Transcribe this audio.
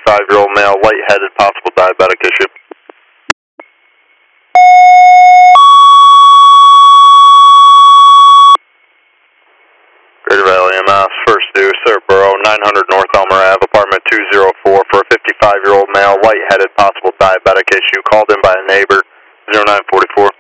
55-year-old male, lightheaded, possible diabetic issue. Greater Valley EMS, first due, Cerbero, 900 North Elmer Ave, apartment 204 for a 55-year-old male, lightheaded, possible diabetic issue, called in by a neighbor, 0944.